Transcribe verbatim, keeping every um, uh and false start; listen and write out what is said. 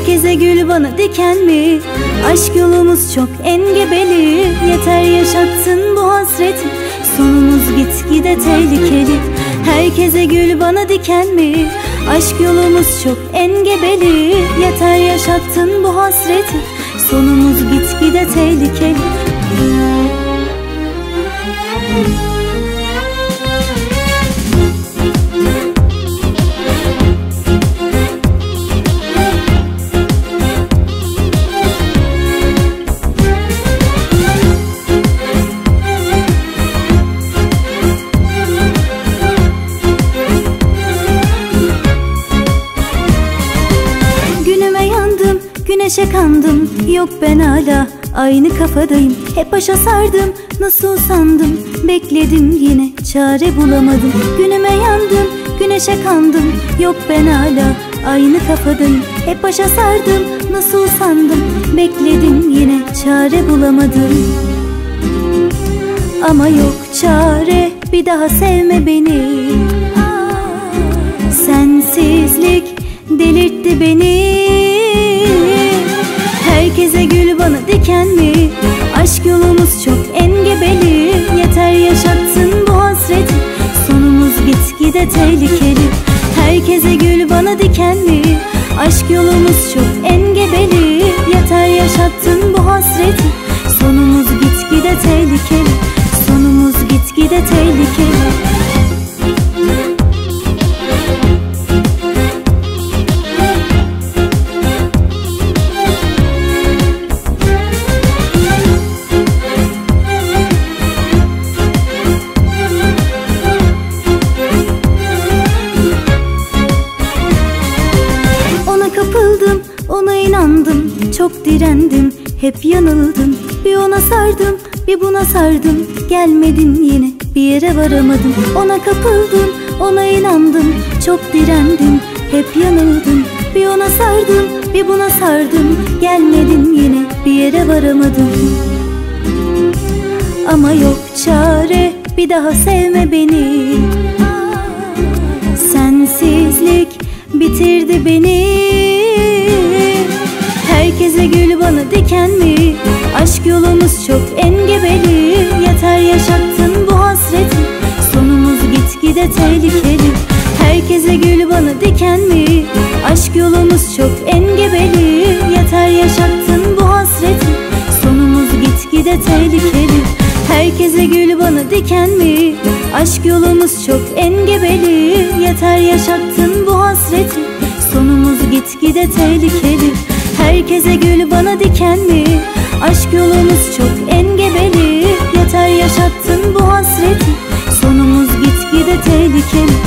Herkese gül bana diken mi? Aşk yolumuz çok engebeli. Yeter yaşattın bu hasreti, sonumuz gitgide tehlikeli. Herkese gül bana diken mi? Aşk yolumuz çok engebeli. Yeter yaşattın bu hasreti, sonumuz gitgide tehlikeli. Güneşe kandım, yok ben hala aynı kafadayım. Hep başa sardım, nasıl sandım, bekledim yine çare bulamadım. Günüme yandım, güneşe kandım, yok ben hala aynı kafadayım. Hep başa sardım, nasıl sandım, bekledim yine çare bulamadım. Ama yok çare, bir daha sevme beni. Sensizlik delirtti beni. Herkese gül bana diken mi? Aşk yolumuz çok engebeli. Yeter yaşattın bu hasreti, sonumuz gitgide tehlikeli. Herkese gül bana diken mi? Aşk yolumuz çok engebeli. Yeter yaşattın bu hasreti, sonumuz gitgide tehlikeli. Sonumuz gitgide tehlikeli. Ona inandım, çok direndim, hep yanıldım. Bir ona sardım, bir buna sardım, gelmedin yine bir yere varamadım. Ona kapıldım, ona inandım, çok direndim, hep yanıldım. Bir ona sardım, bir buna sardım, gelmedin yine bir yere varamadım. Ama yok çare, bir daha sevme beni. Sensizlik bitirdi beni. Herkese gül bana diken mi? Aşk yolumuz çok engebeli. Yeter yaşattın bu hasreti, sonumuz gitgide tehlikeli. Herkese gül bana diken mi? Aşk yolumuz çok engebeli. Yeter yaşattın bu hasreti, sonumuz gitgide tehlikeli. Herkese gül bana diken mi? Aşk yolumuz çok engebeli. Yeter yaşattın bu hasreti, sonumuz gitgide tehlikeli. Herkese gül bana diken mi? Aşk yolumuz çok engebeli. Yeter yaşattın bu hasreti, sonumuz gitgide tehlikeli.